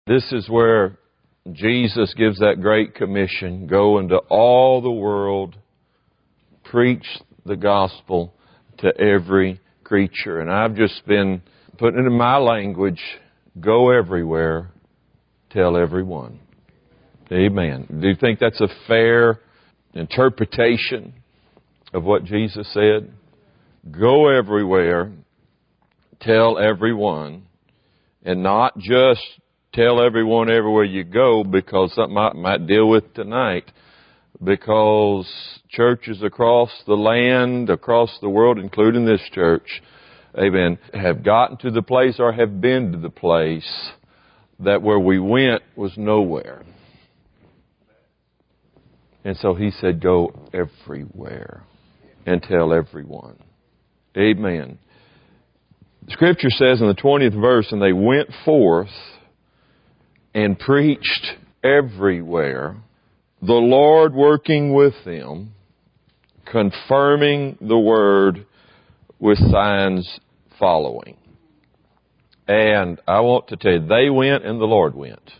This is where Jesus gives that great commission. Go into all the world, preach the gospel to every creature. And I've just been putting it in my language, go everywhere, tell everyone. Amen. Do you think that's a fair interpretation of what Jesus said? Go everywhere, tell everyone, and not just tell everyone everywhere you go because something I might deal with tonight, because churches across the land, across the world, including this church, amen, have gotten to the place or have been to the place that where we went was nowhere. And so he said, go everywhere and tell everyone. Amen. Scripture says in the 20th verse, and they went forth and preached everywhere, the Lord working with them, confirming the word with signs following. And I want to tell you, they went and the Lord went.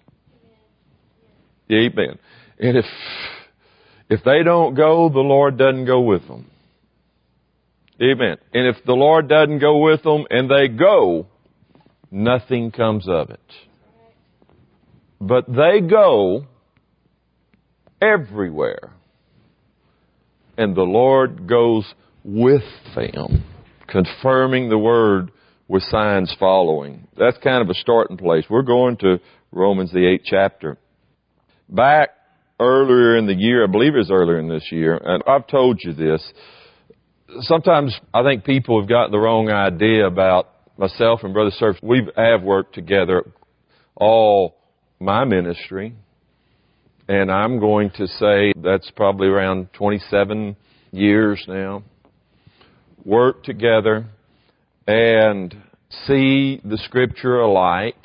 Amen. And if they don't go, the Lord doesn't go with them. Amen. And if the Lord doesn't go with them and they go, nothing comes of it. But they go everywhere. And the Lord goes with them, confirming the word with signs following. That's kind of a starting place. We're going to Romans, the 8th chapter. Back earlier in the year, I believe it was earlier in this year, and I've told you this, sometimes I think people have gotten the wrong idea about myself and Brother Surf. We have worked together all my ministry, and I'm going to say that's probably around 27 years now. Work together and see the Scripture alike.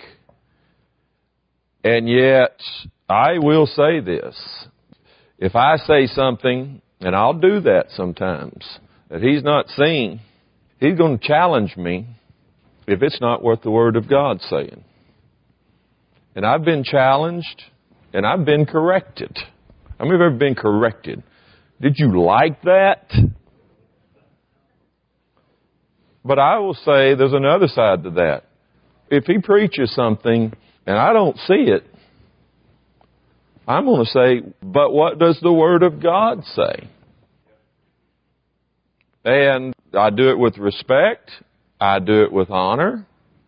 And yet, I will say this. If I say something, and I'll do that sometimes, that he's not seen, he's going to challenge me if it's not what the Word of God's saying. And I've been challenged, and I've been corrected. How many of you have ever been corrected? Did you like that? But I will say there's another side to that. If he preaches something and I don't see it, I'm going to say, but what does the Word of God say? And I do it with respect. I do it with honor.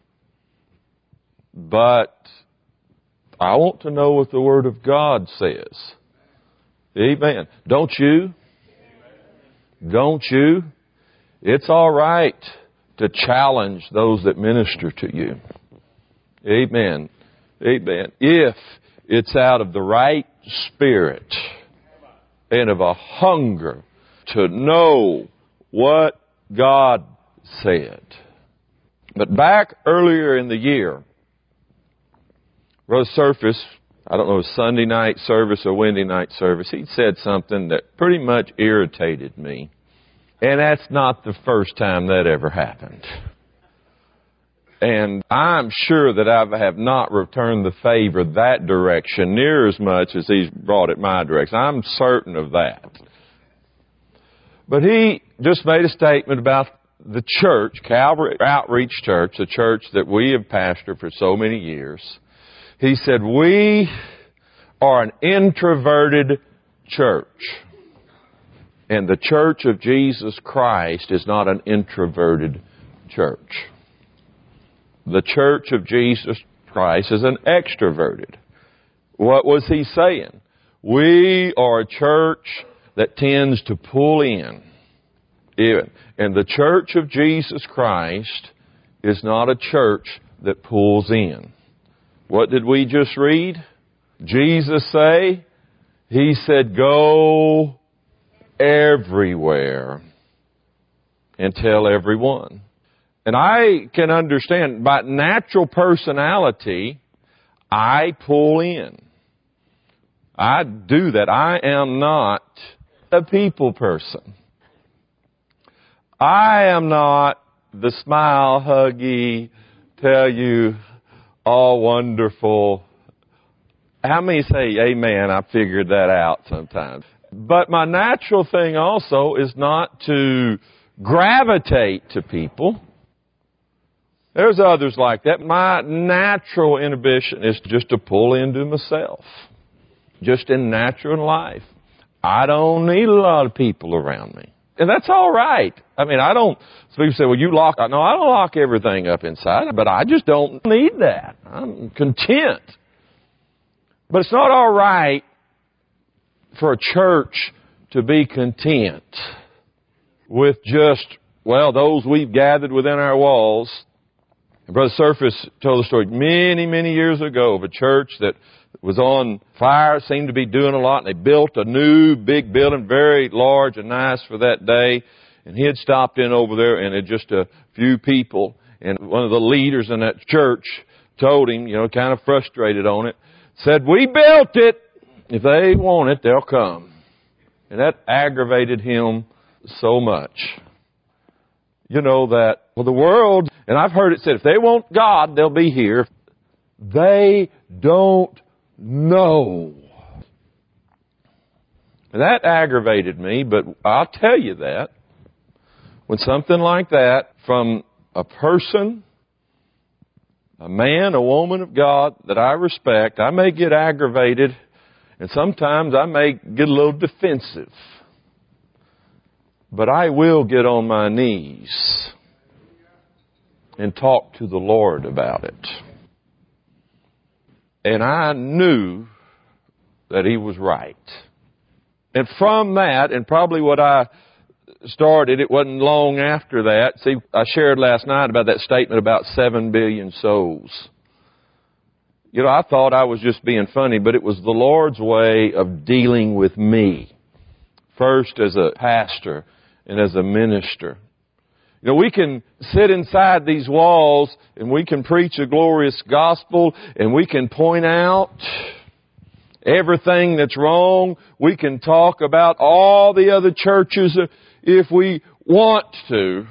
But I want to know what the Word of God says. Amen. Don't you? Don't you? It's all right to challenge those that minister to you. Amen. Amen. If it's out of the right spirit and of a hunger to know what God said. But back earlier in the year, Brother Surface, I don't know, if it was Sunday night service or Wednesday night service, he said something that pretty much irritated me. And that's not the first time that ever happened. And I'm sure that I have not returned the favor that direction near as much as he's brought it my direction. I'm certain of that. But he just made a statement about the church, Calvary Outreach Church, the church that we have pastored for so many years. He said, we are an introverted church. And the Church of Jesus Christ is not an introverted church. The Church of Jesus Christ is an extroverted. What was he saying? We are a church that tends to pull in. And the Church of Jesus Christ is not a church that pulls in. What did we just read? Jesus say? He said, go everywhere and tell everyone. And I can understand, by natural personality, I pull in. I do that. I am not a people person. I am not the smile, huggy, tell you all wonderful How many say, amen, I figured that out sometimes. But my natural thing also is not to gravitate to people. There's others like that. My natural inhibition is just to pull into myself. Just in natural life. I don't need a lot of people around me. And that's all right. I mean, so people say, well, you lock. No, I don't lock everything up inside, but I just don't need that. I'm content. But it's not all right for a church to be content with just, well, those we've gathered within our walls. And Brother Surface told the story many, many years ago of a church that was on fire, seemed to be doing a lot, and they built a new big building, very large and nice for that day. And he had stopped in over there, and it just a few people. And one of the leaders in that church told him, kind of frustrated on it, said, we built it. If they want it, they'll come. And that aggravated him so much. That, well, the world, and I've heard it said, if they want God, they'll be here. They don't know. And that aggravated me, but I'll tell you that when something like that from a person, a man, a woman of God that I respect, I may get aggravated, and sometimes I may get a little defensive. But I will get on my knees and talk to the Lord about it. And I knew that He was right. And from that, and probably what I started, it wasn't long after that. See, I shared last night about that statement about 7 billion souls. I thought I was just being funny, but it was the Lord's way of dealing with me. First as a pastor and as a minister. We can sit inside these walls and we can preach a glorious gospel and we can point out everything that's wrong. We can talk about all the other churches if we want to.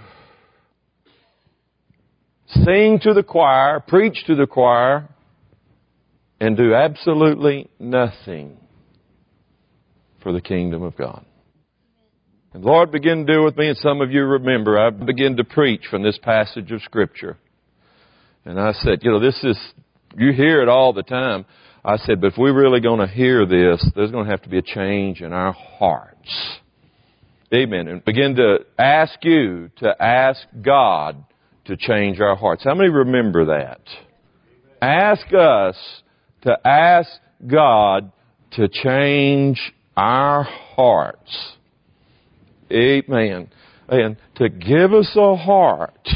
Sing to the choir, preach to the choir, and do absolutely nothing for the kingdom of God. And the Lord began to deal with me, and some of you remember, I began to preach from this passage of Scripture. And I said, you hear it all the time. I said, but if we're really going to hear this, there's going to have to be a change in our hearts. Amen. And begin to ask you to ask God to change our hearts. How many remember that? Ask us to ask God to change our hearts. Amen. And to give us a heart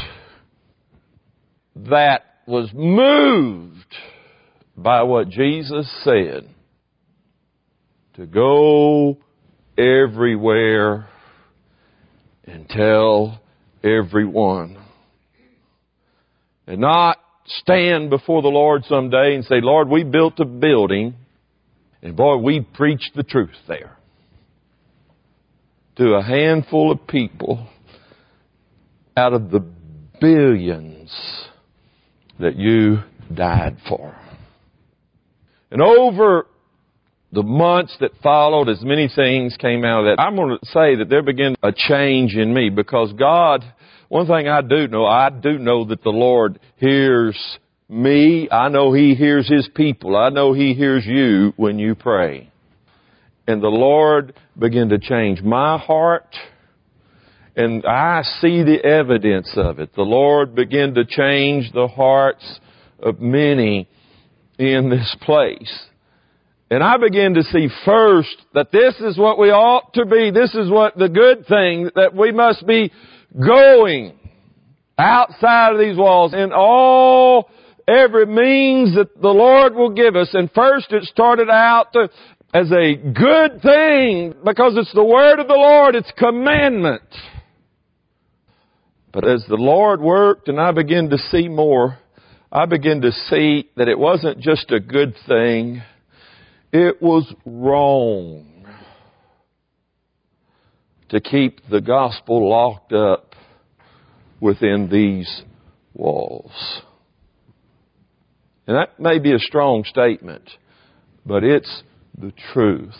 that was moved by what Jesus said. To go everywhere and tell everyone. And not stand before the Lord someday and say, Lord, we built a building and boy, we preached the truth there. To a handful of people out of the billions that you died for. And over the months that followed, as many things came out of that, I'm going to say that there began a change in me because God, one thing I do know that the Lord hears me. I know He hears His people. I know He hears you when you pray. And the Lord began to change my heart. And I see the evidence of it. The Lord began to change the hearts of many in this place. And I began to see first that this is what we ought to be. This is what the good thing, that we must be going outside of these walls in every means that the Lord will give us. And first it started out as a good thing because it's the word of the Lord. It's commandment. But as the Lord worked and I began to see more, I began to see that it wasn't just a good thing. It was wrong to keep the gospel locked up within these walls. And that may be a strong statement, but it's the truth.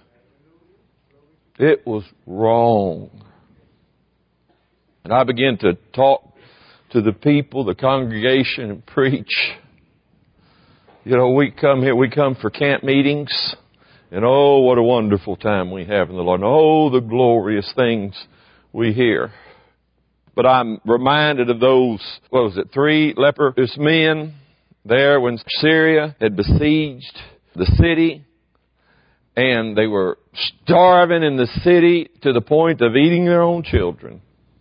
It was wrong. And I began to talk to the people, the congregation, and preach. You know, we come here, we come for camp meetings, and oh, what a wonderful time we have in the Lord. And oh, the glorious things we hear. But I'm reminded of those, 3 leprous men there when Syria had besieged the city, and they were starving in the city to the point of eating their own children.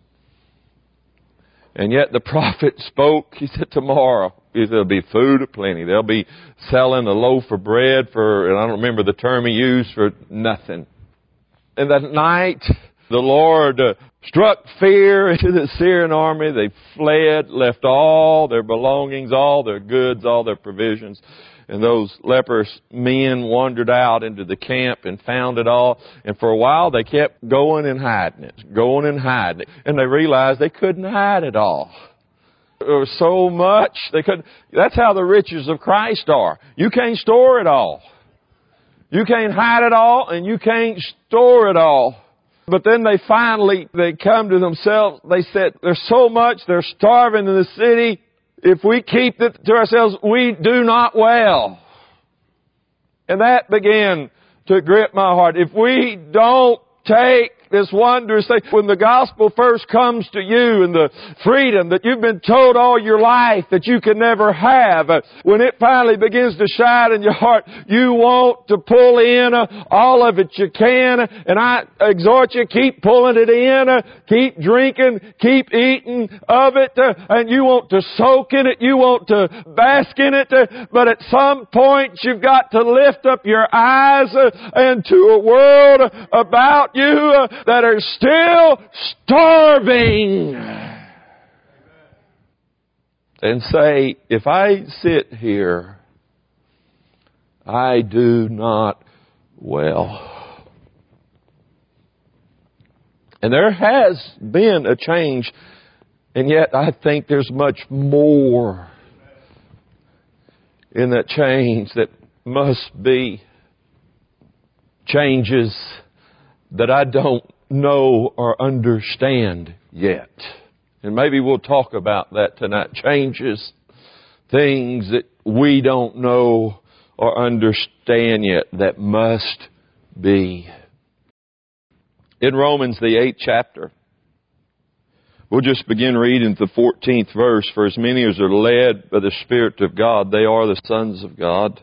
And yet the prophet spoke. He said, tomorrow there'll be food aplenty. They'll be selling a loaf of bread for, and I don't remember the term he used, for nothing. And that night, the Lord struck fear into the Syrian army. They fled, left all their belongings, all their goods, all their provisions. And those leprous men wandered out into the camp and found it all. And for a while they kept going and hiding it. And they realized they couldn't hide it all. There was so much they couldn't. That's how the riches of Christ are. You can't store it all. You can't hide it all, and you can't store it all. But then they come to themselves. They said, there's so much, they're starving in the city. If we keep it to ourselves, we do not well. And that began to grip my heart. If we don't take this wondrous thing, when the gospel first comes to you and the freedom that you've been told all your life that you can never have, when it finally begins to shine in your heart, you want to pull in all of it you can. And I exhort you, keep pulling it in, keep drinking, keep eating of it, and you want to soak in it, you want to bask in it, but at some point you've got to lift up your eyes into a world about you that are still starving. And say, if I sit here, I do not well. And there has been a change, and yet I think there's much more in that change that must be changes that I don't know or understand yet. And maybe we'll talk about that tonight. Changes, things that we don't know or understand yet that must be. In Romans, the 8th chapter, we'll just begin reading the 14th verse. For as many as are led by the Spirit of God, they are the sons of God.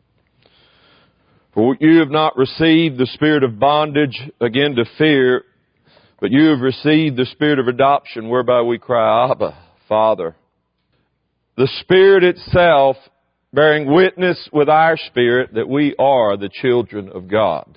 For you have not received the spirit of bondage again to fear, but you have received the spirit of adoption, whereby we cry, Abba, Father. The Spirit itself bearing witness with our spirit that we are the children of God.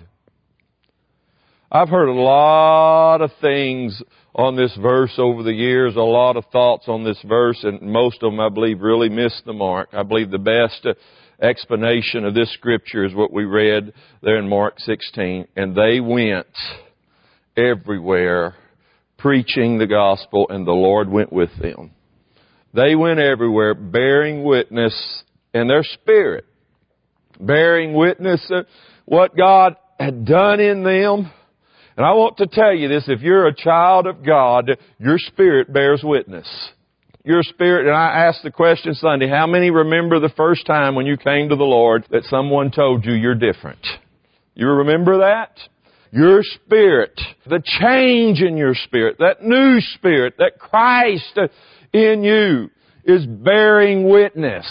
I've heard a lot of things on this verse over the years, a lot of thoughts on this verse, and most of them, I believe, really missed the mark. I believe the best explanation of this scripture is what we read there in Mark 16. And they went everywhere preaching the gospel, and the Lord went with them. They went everywhere bearing witness in their spirit, bearing witness of what God had done in them. And I want to tell you this, if you're a child of God, your spirit bears witness. Your spirit, and I asked the question Sunday, how many remember the first time when you came to the Lord that someone told you you're different? You remember that? Your spirit, the change in your spirit, that new spirit, that Christ in you is bearing witness.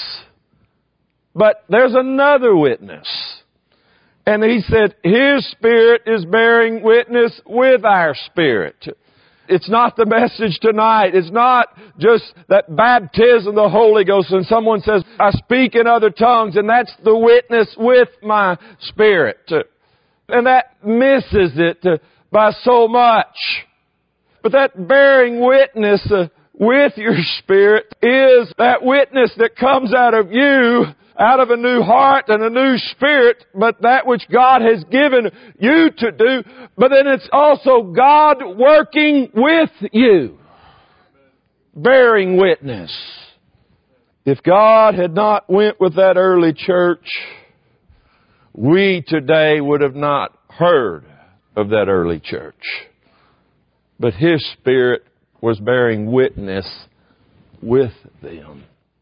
But there's another witness. And he said, His Spirit is bearing witness with our spirit. It's not the message tonight. It's not just that baptism of the Holy Ghost and someone says, I speak in other tongues, and that's the witness with my spirit. And that misses it by so much. But that bearing witness with your spirit is that witness that comes out of you, out of a new heart and a new spirit, but that which God has given you to do. But then it's also God working with you, bearing witness. If God had not went with that early church, we today would have not heard of that early church. But His Spirit was bearing witness with them.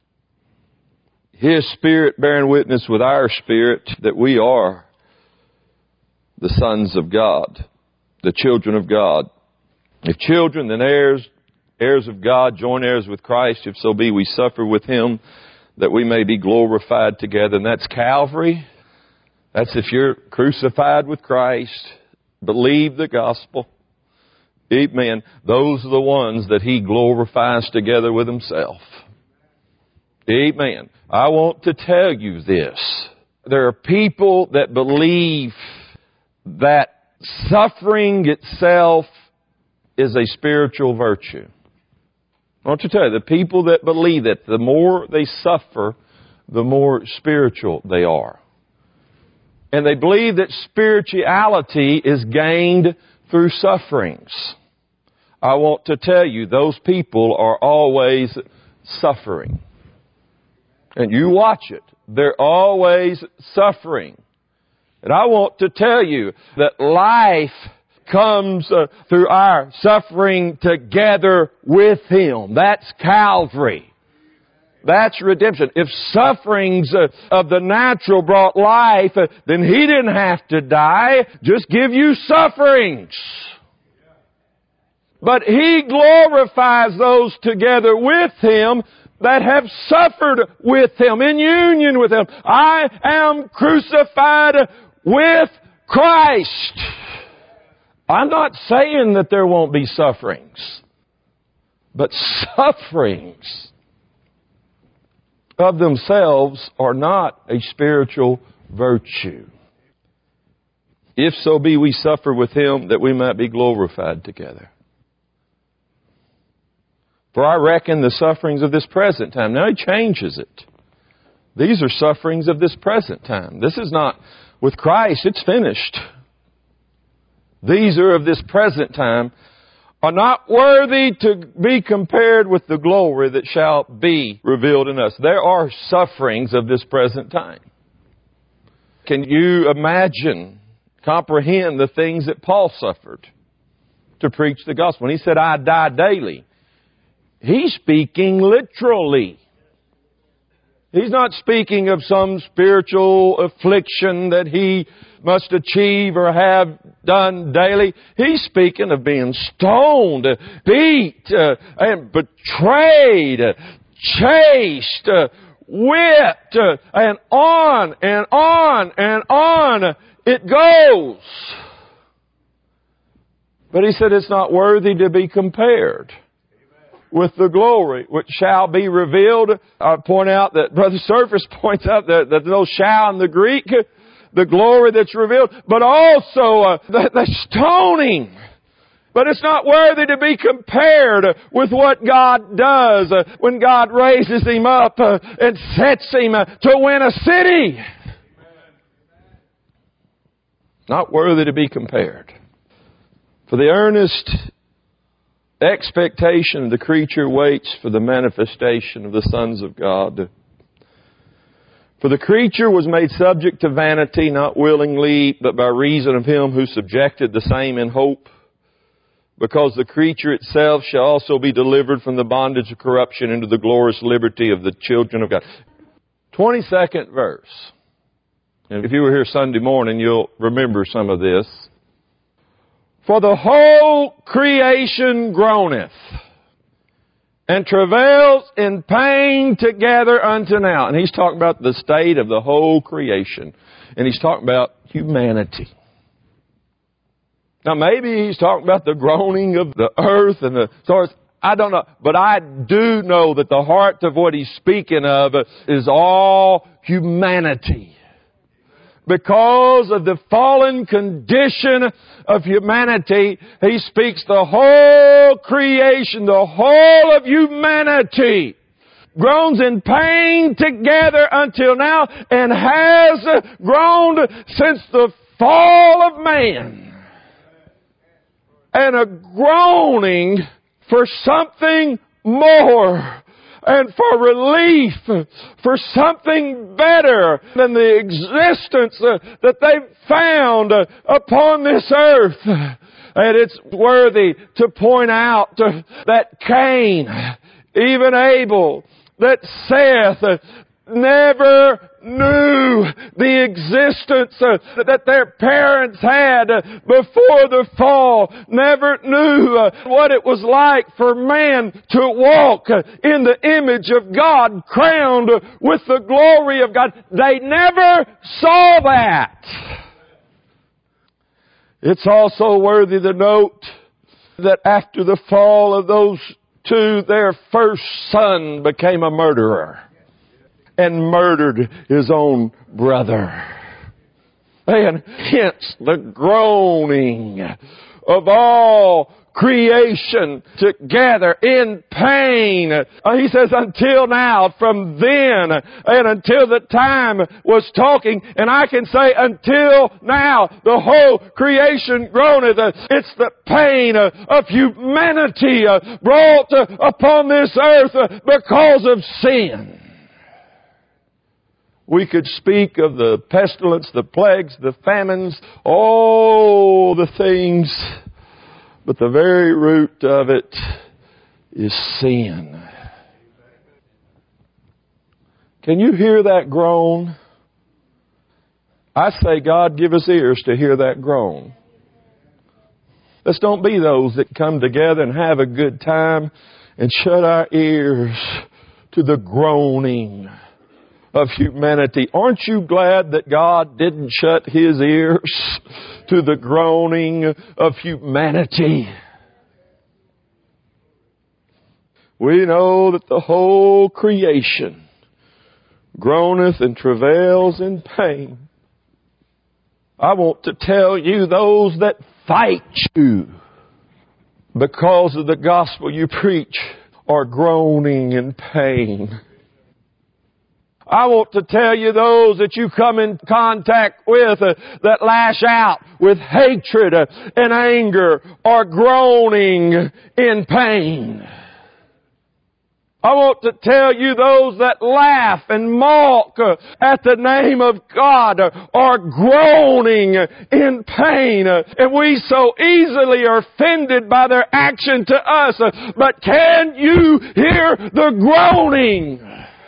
His Spirit bearing witness with our spirit that we are the sons of God, the children of God. If children, then heirs, heirs of God, joint heirs with Christ, if so be we suffer with Him, that we may be glorified together. And that's Calvary. That's if you're crucified with Christ, believe the gospel. Amen. Those are the ones that He glorifies together with Himself. Amen. I want to tell you this. There are people that believe that suffering itself is a spiritual virtue. I want to tell you, the people that believe that the more they suffer, the more spiritual they are. And they believe that spirituality is gained through sufferings. I want to tell you, those people are always suffering. And you watch it. They're always suffering. And I want to tell you that life comes through our suffering together with Him. That's Calvary. That's redemption. If sufferings of the natural brought life, then He didn't have to die. Just give you sufferings. But He glorifies those together with Him that have suffered with Him, in union with Him. I am crucified with Christ. I'm not saying that there won't be sufferings, but sufferings of themselves are not a spiritual virtue. If so be we suffer with Him, that we might be glorified together. For I reckon the sufferings of this present time. Now He changes it. These are sufferings of this present time. This is not with Christ. It's finished. These are of this present time, are not worthy to be compared with the glory that shall be revealed in us. There are sufferings of this present time. Can you imagine, comprehend the things that Paul suffered to preach the gospel? When he said, I die daily, he's speaking literally. He's not speaking of some spiritual affliction that he must achieve or have done daily. He's speaking of being stoned, beat, and betrayed, chased, whipped, and on and on and on it goes. But he said it's not worthy to be compared with the glory which shall be revealed. I point out that Brother Surface points out that there's no shall in the Greek, the glory that's revealed, but also the stoning. But it's not worthy to be compared with what God does when God raises Him up and sets Him to win a city. Not worthy to be compared. For the earnest expectation of the creature waits for the manifestation of the sons of God. For the creature was made subject to vanity, not willingly, but by reason of Him who subjected the same in hope, because the creature itself shall also be delivered from the bondage of corruption into the glorious liberty of the children of God. 22nd verse. And if you were here Sunday morning, you'll remember some of this. For the whole creation groaneth, and travails in pain together unto now. And he's talking about the state of the whole creation. And he's talking about humanity. Now maybe he's talking about the groaning of the earth and the stars. I don't know. But I do know that the heart of what he's speaking of is all humanity. Because of the fallen condition of humanity, he speaks the whole creation, the whole of humanity groans in pain together until now and has groaned since the fall of man. And a groaning for something more. and for relief, for something better than the existence that they've found upon this earth. And it's worthy to point out that Cain, even Abel, that Seth never knew the existence that their parents had before the fall, never knew what it was like for man to walk in the image of God, crowned with the glory of God. They never saw that. It's also worthy to note that after the fall of those two, their first son became a murderer and murdered his own brother. And hence the groaning of all creation together in pain. He says, until now, from then and until the time was talking, and I can say until now, the whole creation groaneth. It's the pain of humanity brought upon this earth because of sin. We could speak of the pestilence, the plagues, the famines, all the things, but the very root of it is sin. Can you hear that groan? I say, God, give us ears to hear that groan. Let's don't be those that come together and have a good time and shut our ears to the groaning of humanity. Aren't you glad that God didn't shut His ears to the groaning of humanity? We know that the whole creation groaneth and travails in pain. I want to tell you, those that fight you because of the gospel you preach are groaning in pain. I want to tell you, those that you come in contact with that lash out with hatred and anger are groaning in pain. I want to tell you, those that laugh and mock at the name of God are groaning in pain. And we so easily are offended by their action to us. But can you hear the groaning?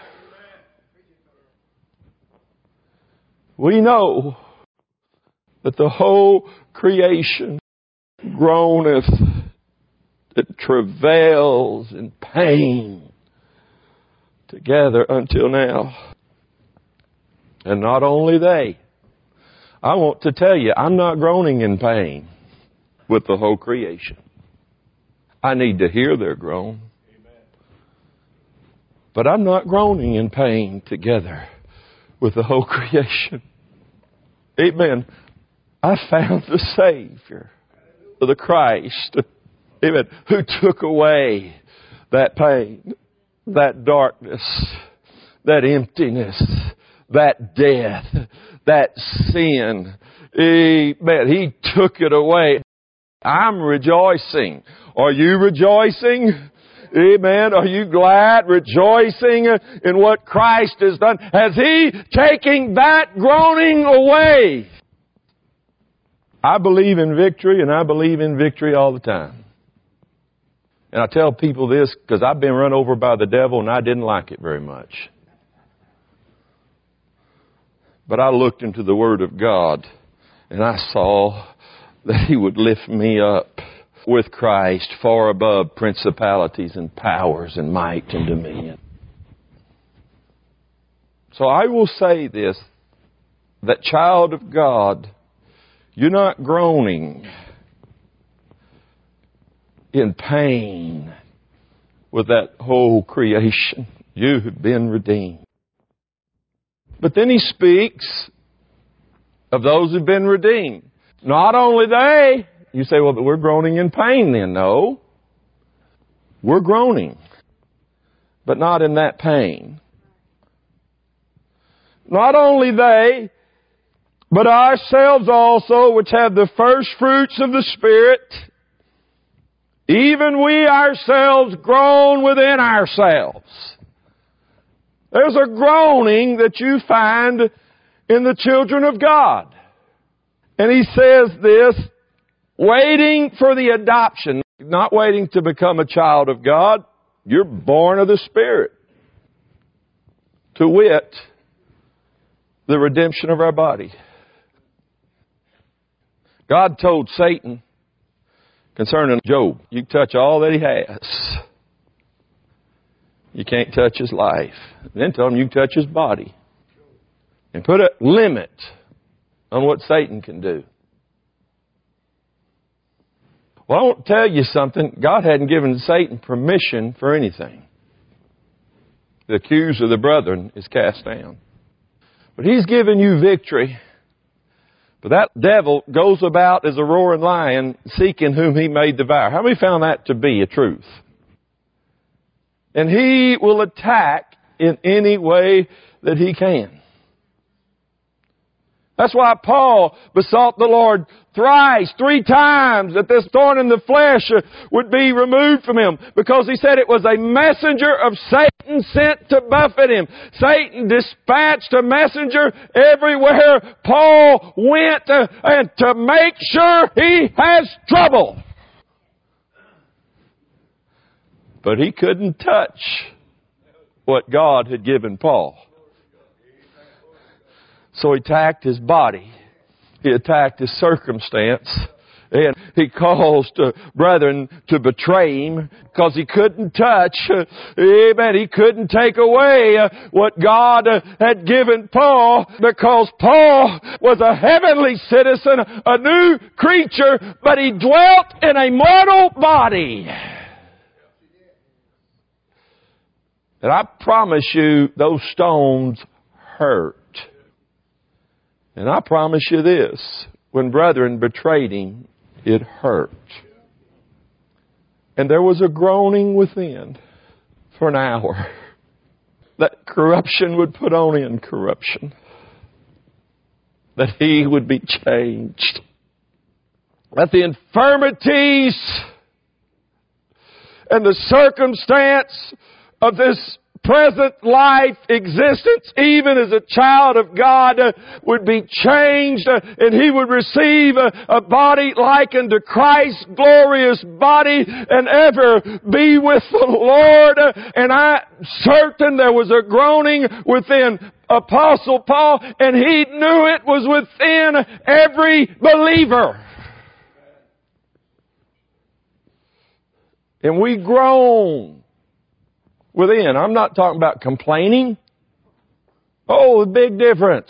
We know that the whole creation groaneth, it travails in pain together until now. And not only they, I want to tell you, I'm not groaning in pain with the whole creation. I need to hear their groan. But I'm not groaning in pain together with the whole creation. Amen. I found the Savior, the Christ, amen, who took away that pain, that darkness, that emptiness, that death, that sin. Amen. He took it away. I'm rejoicing. Are you rejoicing? Amen. Are you glad, rejoicing in what Christ has done? Has He taken that groaning away? I believe in victory, and I believe in victory all the time. And I tell people this because I've been run over by the devil and I didn't like it very much. But I looked into the Word of God and I saw that He would lift me up with Christ far above principalities and powers and might and dominion. So I will say this, that child of God, you're not groaning in pain with that whole creation. You have been redeemed. But then He speaks of those who've been redeemed. Not only they. You say, well, but we're groaning in pain then. No. We're groaning, but not in that pain. Not only they, but ourselves also, which have the first fruits of the Spirit, even we ourselves groan within ourselves, There's a groaning that you find in the children of God. And he says this, waiting for the adoption, not waiting to become a child of God. You're born of the Spirit. To wit, the redemption of our body. God told Satan concerning Job, you can touch all that he has. You can't touch his life. Then told him you can touch his body. And put a limit on what Satan can do. Well, I want to tell you something. God hadn't given Satan permission for anything. The accuser of the brethren is cast down. But he's given you victory. But that devil goes about as a roaring lion, seeking whom he may devour. How many found that to be a truth? And he will attack in any way that he can. That's why Paul besought the Lord thrice, 3 times, that this thorn in the flesh would be removed from him. Because he said it was a messenger of Satan sent to buffet him. Satan dispatched a messenger everywhere Paul went and to make sure he has trouble. But he couldn't touch what God had given Paul. So he attacked his body. He attacked his circumstance. And he caused brethren to betray him because he couldn't touch. Amen. He couldn't take away what God had given Paul because Paul was a heavenly citizen, a new creature, but he dwelt in a mortal body. And I promise you, those stones hurt. And I promise you this, when brethren betrayed him, it hurt. And there was a groaning within for an hour that corruption would put on in corruption. That he would be changed. That the infirmities and the circumstance of this present life existence, even as a child of God, would be changed and he would receive a body like unto Christ's glorious body and ever be with the Lord. And I'm certain there was a groaning within Apostle Paul, and he knew it was within every believer. And we groan within. I'm not talking about complaining. Oh, a big difference.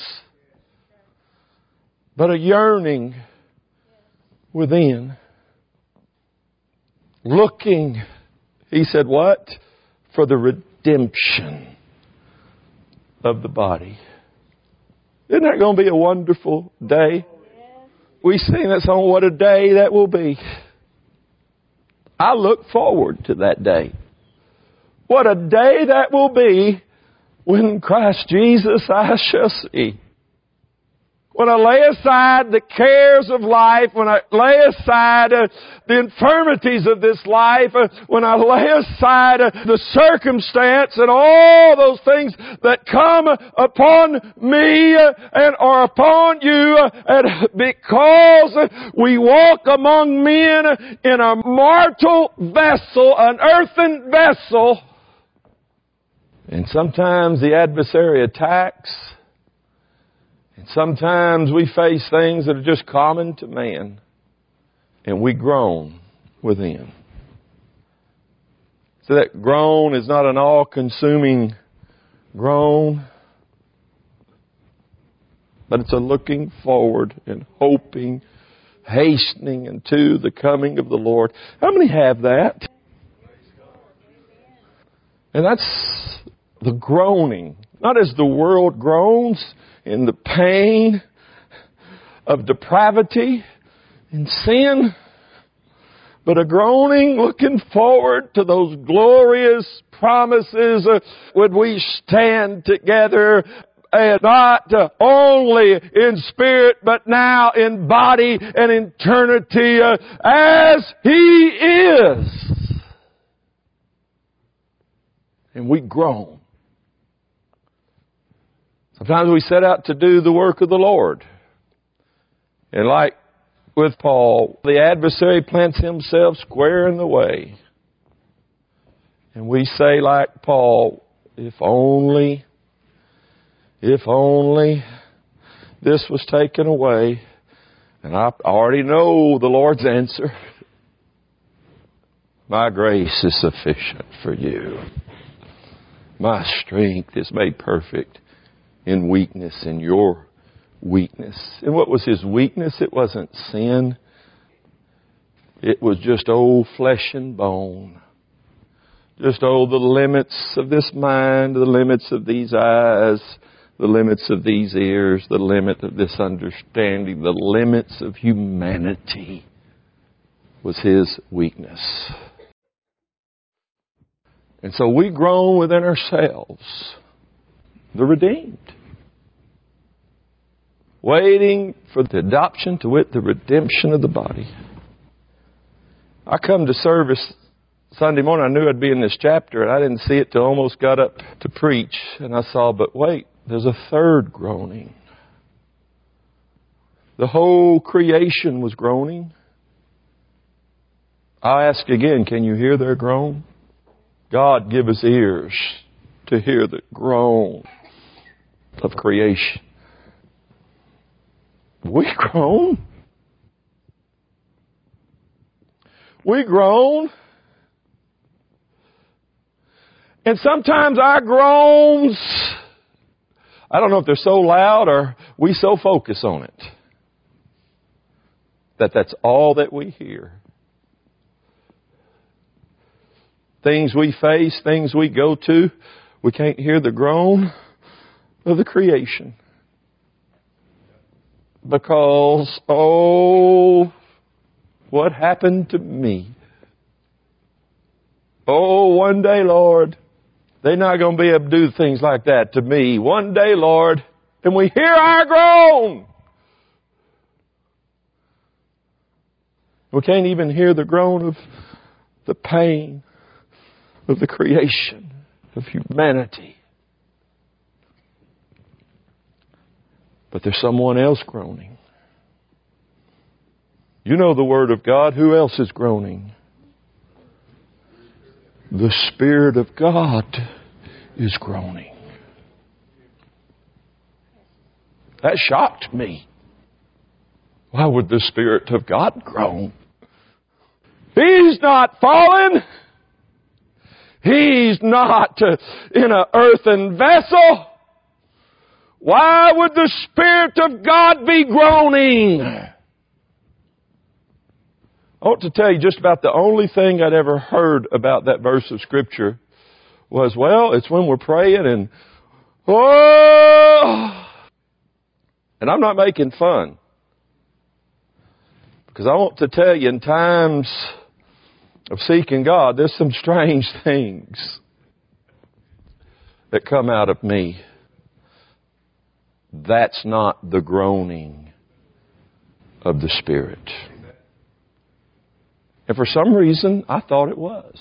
But a yearning within. Looking, he said what? For the redemption of the body. Isn't that going to be a wonderful day? We sing that song, what a day that will be. I look forward to that day. What a day that will be when Christ Jesus I shall see. When I lay aside the cares of life, when I lay aside the infirmities of this life, when I lay aside the circumstance and all those things that come upon me and are upon you, and because we walk among men in a mortal vessel, an earthen vessel, and sometimes the adversary attacks. And sometimes we face things that are just common to man. And we groan within. So that groan is not an all-consuming groan. But it's a looking forward and hoping, hastening into the coming of the Lord. How many have that? And that's the groaning. Not as the world groans in the pain of depravity and sin, but a groaning looking forward to those glorious promises when we stand together, and not only in spirit, but now in body and eternity as He is. And we groan. Sometimes we set out to do the work of the Lord. And like with Paul, the adversary plants himself square in the way. And we say like Paul, if only this was taken away. And I already know the Lord's answer. My grace is sufficient for you. My strength is made perfect in weakness, in your weakness. And what was his weakness? It wasn't sin. It was just old flesh and bone. Just the limits of this mind, the limits of these eyes, the limits of these ears, the limit of this understanding, the limits of humanity was his weakness. And so we groan within ourselves, the redeemed, waiting for the adoption, to wit, the redemption of the body. I come to service Sunday morning. I knew I'd be in this chapter, and I didn't see it till almost got up to preach. And I saw, but wait, there's a third groaning. The whole creation was groaning. I ask again, can you hear their groan? God, give us ears to hear the groan of creation. We groan. We groan. And sometimes our groans, I don't know if they're so loud or we so focus on it, that's all that we hear. Things we face, things we go to, we can't hear the groan of the creation. Because, oh, what happened to me? Oh, one day, Lord, they're not going to be able to do things like that to me. One day, Lord, and we hear our groan. We can't even hear the groan of the pain of the creation, of humanity. But there's someone else groaning. You know the Word of God. Who else is groaning? The Spirit of God is groaning. That shocked me. Why would the Spirit of God groan? He's not fallen. He's not in an earthen vessel. Why would the Spirit of God be groaning? I want to tell you just about the only thing I'd ever heard about that verse of Scripture was, well, it's when we're praying and, oh! And I'm not making fun. Because I want to tell you, in times of seeking God, there's some strange things that come out of me. That's not the groaning of the Spirit. And for some reason, I thought it was.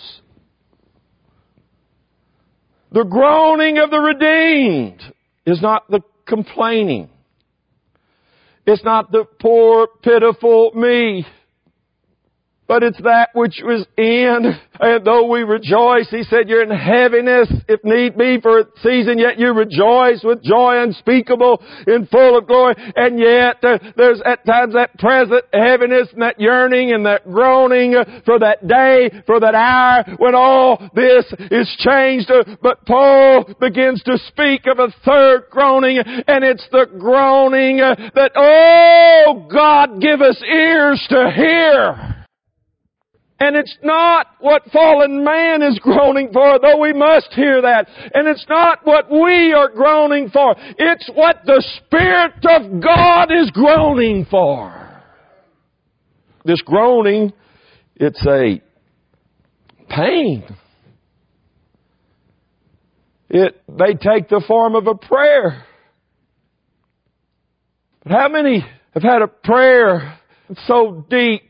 The groaning of the redeemed is not the complaining. It's not the poor, pitiful me. But it's that which was in, and though we rejoice, he said, you're in heaviness, if need be, for a season, yet you rejoice with joy unspeakable, in full of glory. And yet, there's at times that present heaviness and that yearning and that groaning for that day, for that hour, when all this is changed. But Paul begins to speak of a third groaning, and it's the groaning that, oh, God, give us ears to hear. And it's not what fallen man is groaning for, though we must hear that. And it's not what we are groaning for. It's what the Spirit of God is groaning for. This groaning, it's a pain. It may take the form of a prayer. But how many have had a prayer so deep,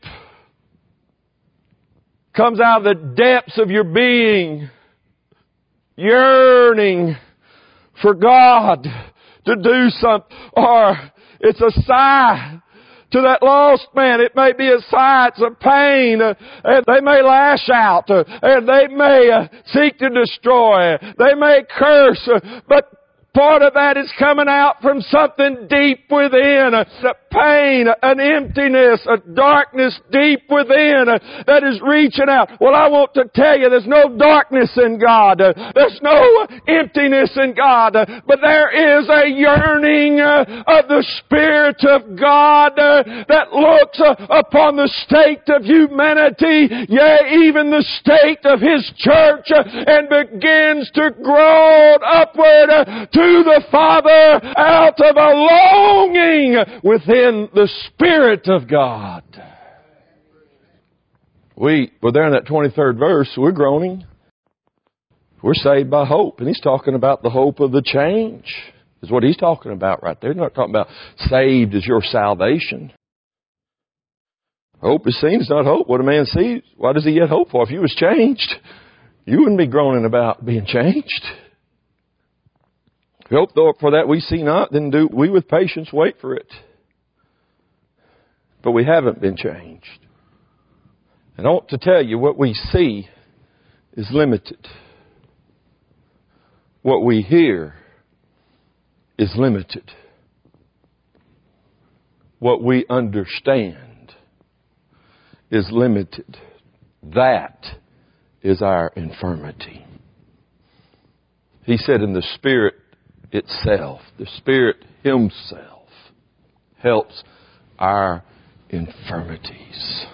comes out of the depths of your being, yearning for God to do something. Or it's a sigh to that lost man. It may be a sigh, it's a pain, and they may lash out, and they may seek to destroy, they may curse, but part of that is coming out from something deep within. A pain, an emptiness, a darkness deep within that is reaching out. Well, I want to tell you, there's no darkness in God. There's no emptiness in God. But there is a yearning of the Spirit of God that looks upon the state of humanity, yea, even the state of His church, and begins to groan upward to the Father out of a longing within the Spirit of God. We're there in that 23rd verse. We're groaning. We're saved by hope. And he's talking about the hope of the change. Is what he's talking about right there. He's not talking about saved as your salvation. Hope is seen, it's not hope. What a man sees, why does he yet hope for? If you was changed, you wouldn't be groaning about being changed. If we hope though for that we see not, then do we with patience wait for it. But we haven't been changed. And I want to tell you, what we see is limited. What we hear is limited. What we understand is limited. That is our infirmity. He said in the Spirit itself, the Spirit Himself helps our infirmities.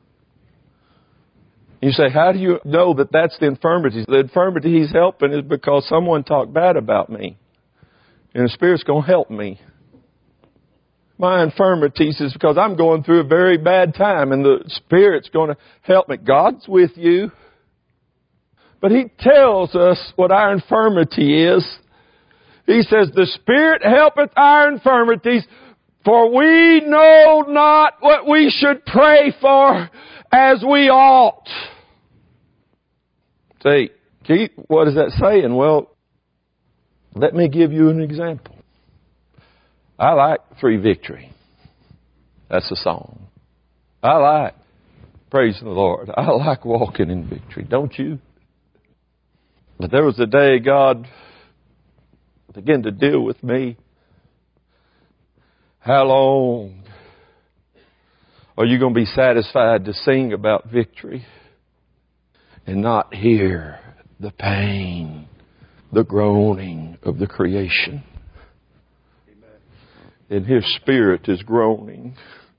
You say, how do you know that that's the infirmities? The infirmity He's helping is because someone talked bad about me. And the Spirit's going to help me. My infirmities is because I'm going through a very bad time and the Spirit's going to help me. God's with you. But He tells us what our infirmity is. He says, the Spirit helpeth our infirmities, for we know not what we should pray for as we ought. Say, Keith, what is that saying? Well, let me give you an example. I like Free Victory. That's a song. I like praising the Lord. I like walking in victory. Don't you? But there was a day God began to deal with me. How long are you going to be satisfied to sing about victory and not hear the pain, the groaning of the creation? And His Spirit is groaning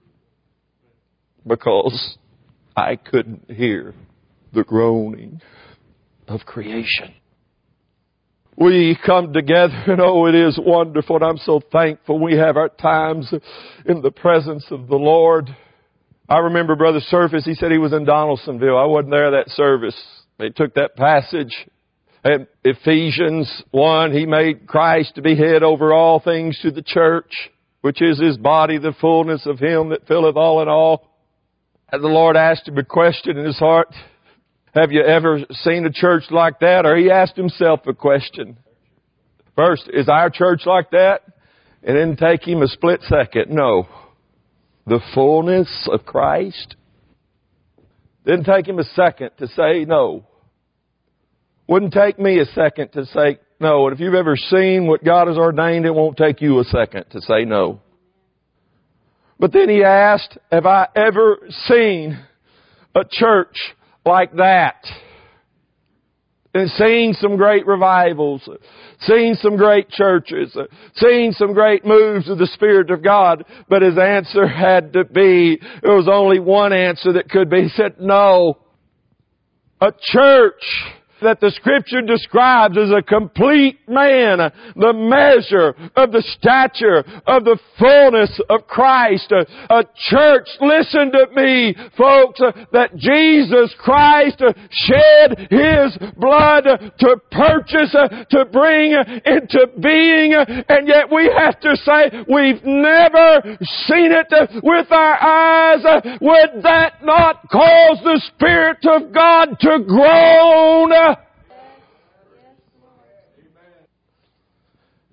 because I couldn't hear the groaning of creation. We come together and oh, it is wonderful. And I'm so thankful we have our times in the presence of the Lord. I remember Brother Surface, he said he was in Donaldsonville. I wasn't there that service. They took that passage in Ephesians 1. He made Christ to be head over all things to the church, which is His body, the fullness of Him that filleth all in all. And the Lord asked him a question in his heart. Have you ever seen a church like that? Or he asked himself a question. First, is our church like that? And then take him a split second. No. The fullness of Christ. Didn't take him a second to say no. Wouldn't take me a second to say no. And if you've ever seen what God has ordained, it won't take you a second to say no. But then he asked, have I ever seen a church like that? And seen some great revivals, seen some great churches, seen some great moves of the Spirit of God. But his answer had to be, there was only one answer that could be. He said, no. A church that the Scripture describes as a complete man, the measure of the stature of the fullness of Christ. A church, listen to me, folks, that Jesus Christ shed His blood to purchase, to bring into being, and yet we have to say we've never seen it with our eyes. Would that not cause the Spirit of God to groan?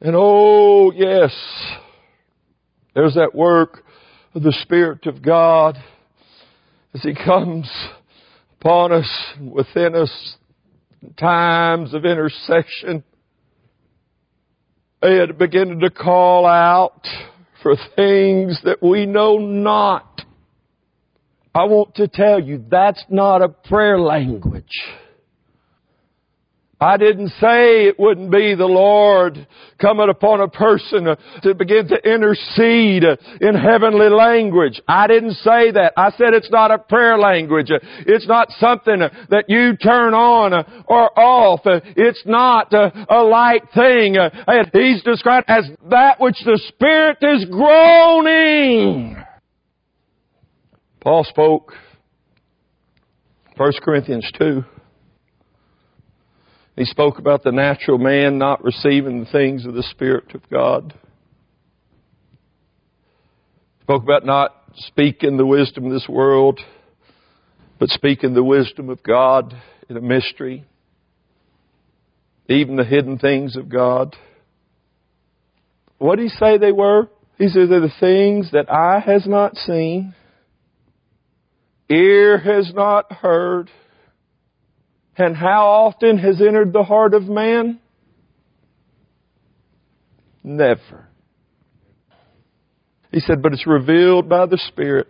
And oh, yes, there's that work of the Spirit of God as He comes upon us and within us in times of intercession. They had begun to call out for things that we know not. I want to tell you, that's not a prayer language. I didn't say it wouldn't be the Lord coming upon a person to begin to intercede in heavenly language. I didn't say that. I said it's not a prayer language. It's not something that you turn on or off. It's not a light thing. He's described as that which the Spirit is groaning. Paul spoke 1 Corinthians 2. He spoke about the natural man not receiving the things of the Spirit of God. He spoke about not speaking the wisdom of this world, but speaking the wisdom of God in a mystery. Even the hidden things of God. What did he say they were? He said they're the things that eye has not seen, ear has not heard, and how often has entered the heart of man? Never. He said, but it's revealed by the Spirit.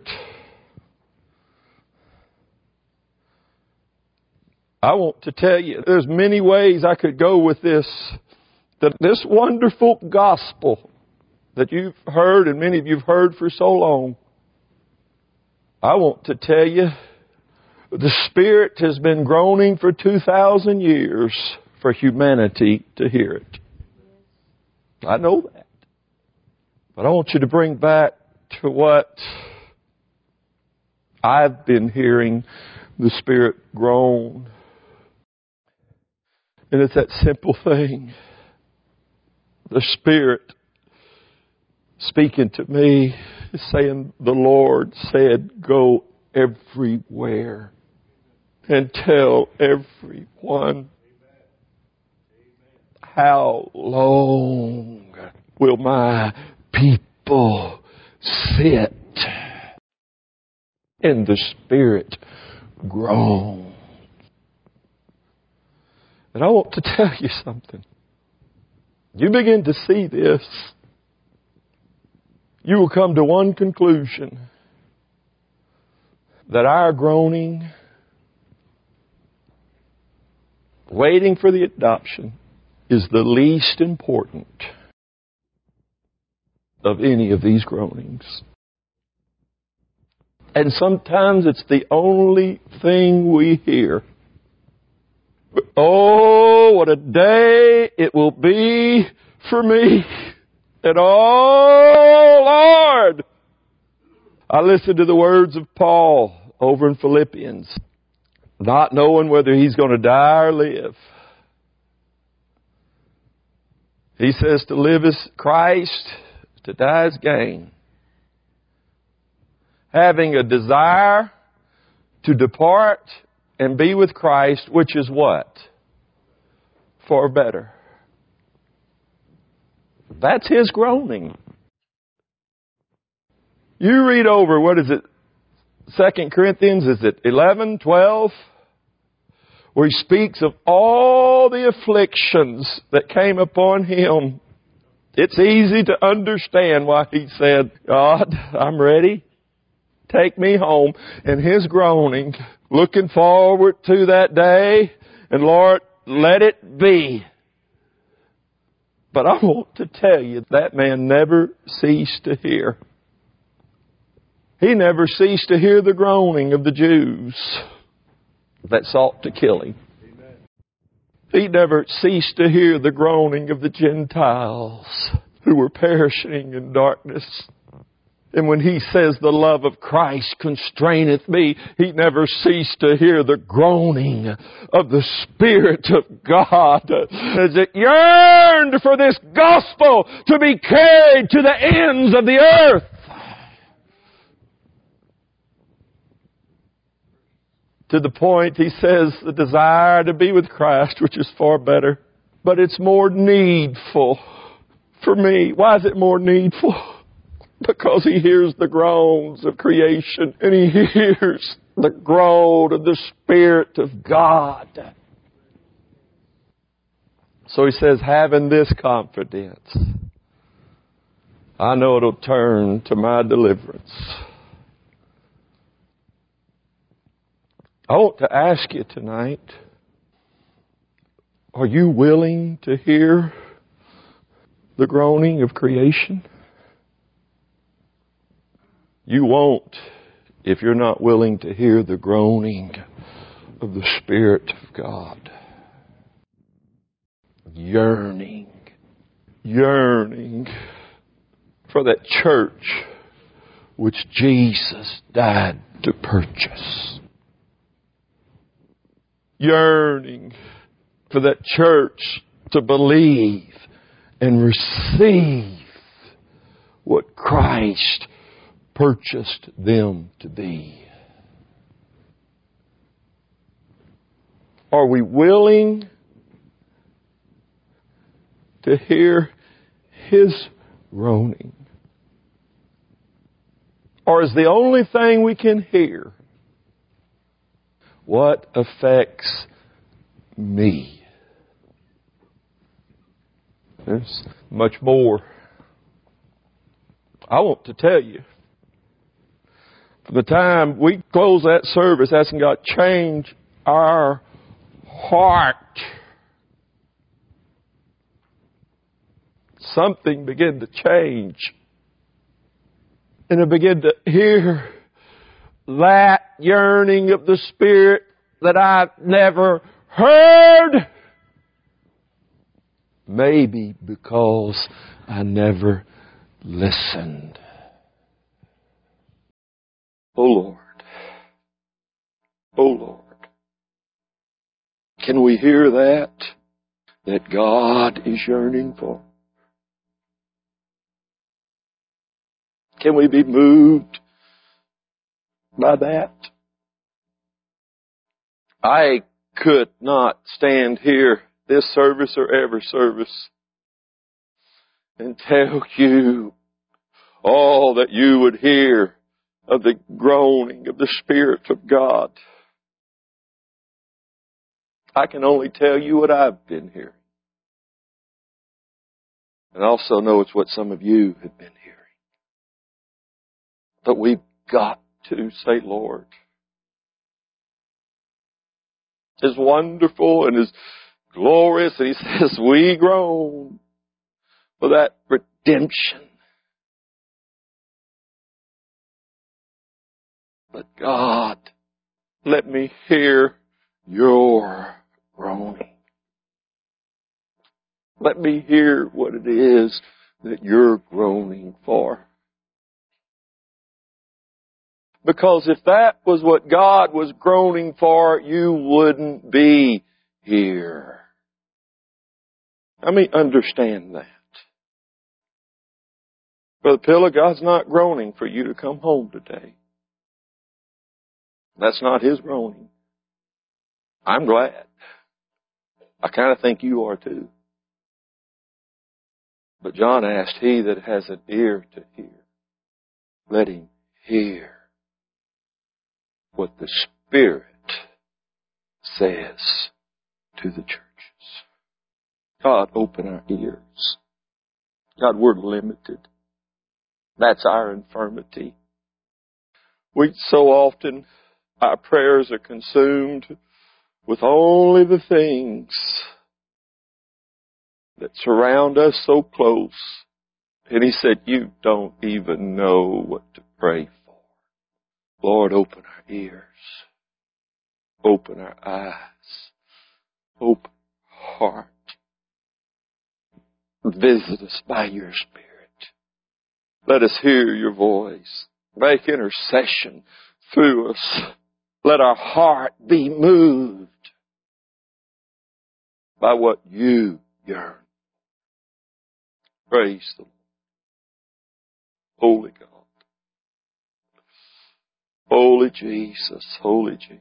I want to tell you, there's many ways I could go with this. That this wonderful gospel that you've heard, and many of you have heard for so long, I want to tell you, the Spirit has been groaning for 2,000 years for humanity to hear it. I know that. But I want you to bring back to what I've been hearing the Spirit groan. And it's that simple thing. The Spirit speaking to me is saying, the Lord said, go everywhere and tell everyone. How long will my people sit in the Spirit groan? And I want to tell you something. You begin to see this, you will come to one conclusion, that our groaning, waiting for the adoption, is the least important of any of these groanings. And sometimes it's the only thing we hear. But, oh, what a day it will be for me. And oh, Lord, I listened to the words of Paul over in Philippians, not knowing whether he's going to die or live. He says to live is Christ, to die is gain. Having a desire to depart and be with Christ, which is what? For better. That's his groaning. You read over, what is it? 2 Corinthians, is it 11, 12? Where he speaks of all the afflictions that came upon him. It's easy to understand why he said, God, I'm ready. Take me home. And his groaning, looking forward to that day. And Lord, let it be. But I want to tell you, that man never ceased to hear. He never ceased to hear the groaning of the Jews that sought to kill him. Amen. He never ceased to hear the groaning of the Gentiles who were perishing in darkness. And when he says the love of Christ constraineth me, he never ceased to hear the groaning of the Spirit of God as it yearned for this gospel to be carried to the ends of the earth. To the point, he says, the desire to be with Christ, which is far better. But it's more needful for me? Why is it more needful? Because He hears the groans of creation, and He hears the groan of the Spirit of God. So He says, having this confidence, I know it'll turn to my deliverance. I want to ask you tonight, are you willing to hear the groaning of creation? You won't if you're not willing to hear the groaning of the Spirit of God. Yearning for that church which Jesus died to purchase. Yearning for that church to believe and receive what Christ purchased them to be. Are we willing to hear His groaning? Or is the only thing we can hear what affects me? There's much more. I want to tell you, from the time we close that service asking God, change our heart, something began to change. And I began to hear that yearning of the Spirit that I've never heard. Maybe because I never listened. Oh Lord. Oh Lord. Can we hear that God is yearning for? Can we be moved by that? I could not stand here this service or every service and tell you all that you would hear of the groaning of the Spirit of God. I can only tell you what I've been hearing. And I also know it's what some of you have been hearing. But we've got to say, Lord, as wonderful and as glorious, and He says, we groan for that redemption. But God, let me hear your groaning. Let me hear what it is that you're groaning for. Because if that was what God was groaning for, you wouldn't be here. Let me understand that. Brother Pillar, God's not groaning for you to come home today. That's not His groaning. I'm glad. I kind of think you are too. But John asked, he that has an ear to hear, let him hear what the Spirit says to the churches. God, open our ears. God, we're limited. That's our infirmity. So often, our prayers are consumed with only the things that surround us so close. And He said, you don't even know what to pray for. Lord, open our ears. Open our eyes. Open our heart. Visit us by your Spirit. Let us hear your voice. Make intercession through us. Let our heart be moved by what you yearn. Praise the Lord. Holy God. Holy Jesus. Holy Jesus.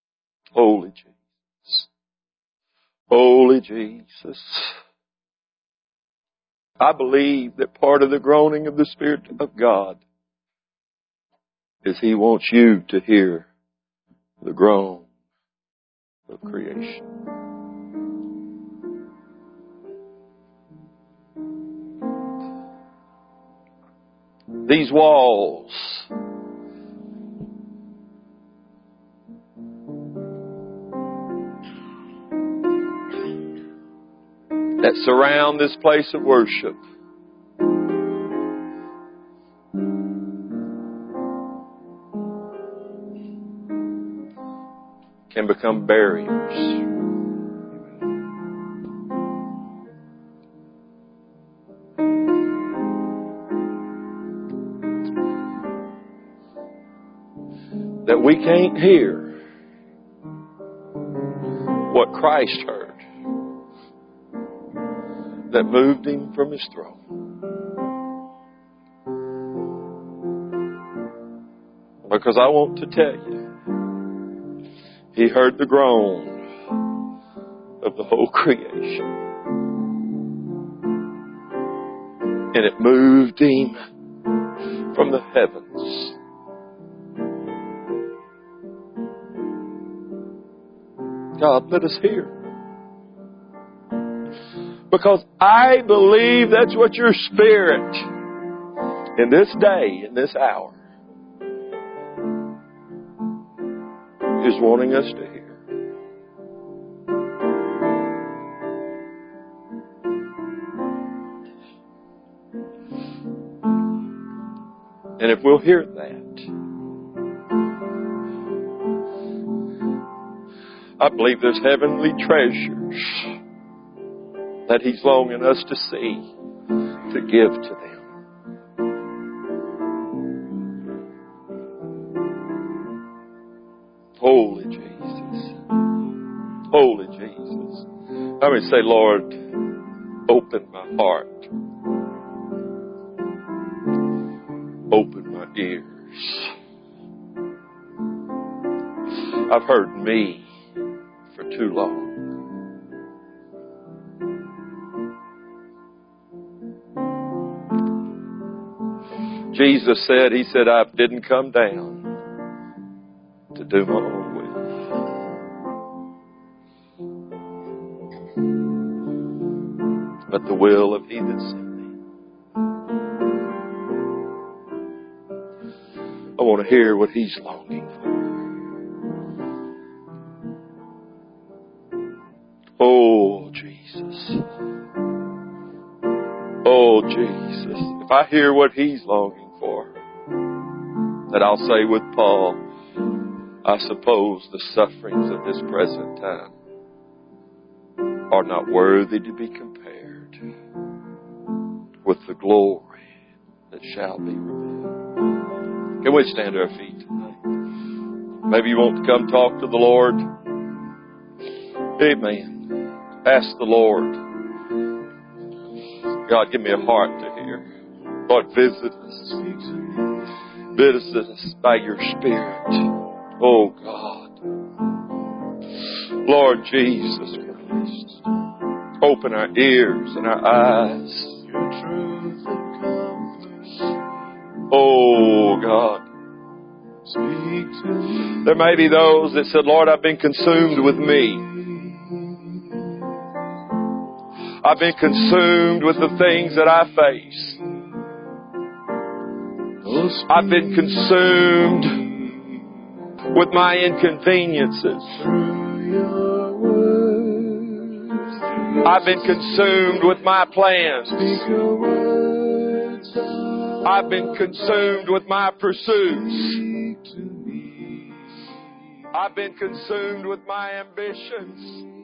Holy Jesus. Holy Jesus. I believe that part of the groaning of the Spirit of God is He wants you to hear the groan of creation. These walls that surround this place of worship can become barriers. That we can't hear what Christ heard that moved Him from His throne. Because I want to tell you, He heard the groan of the whole creation. And it moved Him from the heavens. God, let us hear. Because I believe that's what your Spirit in this day, in this hour, is wanting us to hear. And if we'll hear that, I believe there's heavenly treasures that He's longing us to see, to give to them. Holy Jesus. Holy Jesus. Let me say, Lord, open my heart. Open my ears. I've heard me for too long. Jesus said, He said, I didn't come down to do my own will, but the will of He that sent me. I want to hear what He's longing for. Oh, Jesus. Oh, Jesus. If I hear what He's longing for, that I'll say with Paul, I suppose the sufferings of this present time are not worthy to be compared with the glory that shall be revealed. Can we stand to our feet tonight? Maybe you want to come talk to the Lord. Amen. Ask the Lord, God, give me a heart to hear. Lord, visit us. Visit us by your Spirit. Oh, God. Lord Jesus Christ, open our ears and our eyes. Oh, God. There may be those that said, Lord, I've been consumed with me. I've been consumed with the things that I face. I've been consumed with my inconveniences. I've been consumed with my plans. I've been consumed with my pursuits. I've been consumed with my ambitions.